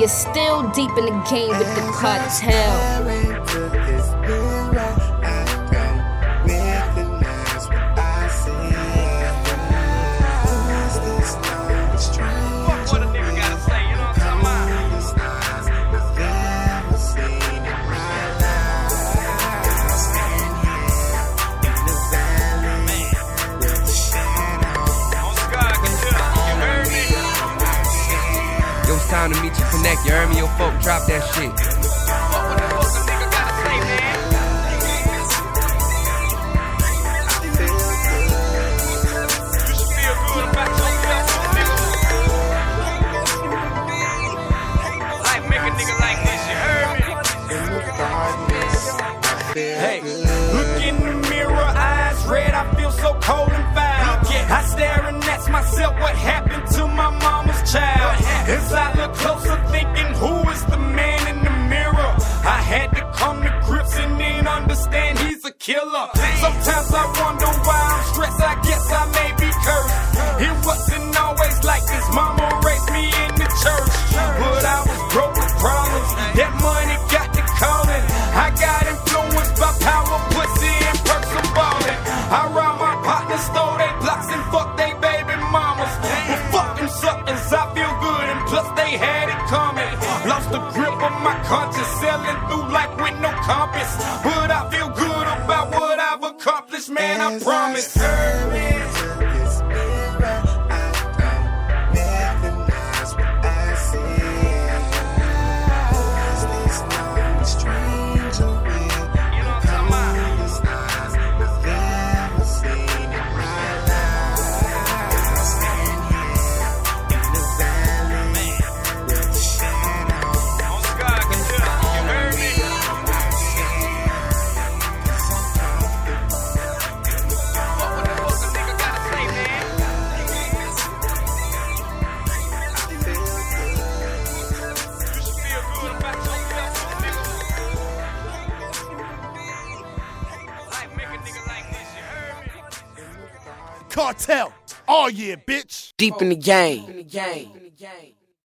You're still deep in the game with the cartel. It's time to meet you, connect. You heard me, yo, folk, drop that shit. Hey, look in the mirror, eyes red, I feel so cold and foul. I stare and ask myself what happened to my mama's child. As I look closer, thinking who is the man in the mirror? I had to come to grips and then understand he's a killer. Sometimes I wonder why I'm stressed, I guess I may be cursed. It wasn't always like this, mama raised me in the church. But I was broke with problems, that money got to calling. I got influenced by power, pussy, and perks of ballin'. I robbed my partner, stole they blocks and fuck they baby mamas. But fuck them suckers, I feel good and plus they had it coming. Lost the grip of my conscience, sailing through life with no compass. But I feel good about what I've accomplished, man, I promise. Cartel, all year, bitch. Deep in the game.